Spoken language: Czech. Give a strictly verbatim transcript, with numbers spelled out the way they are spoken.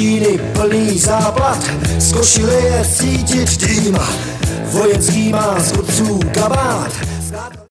džíny plný záplat, z košile je cítit dým, vojenský má z kopců kabát.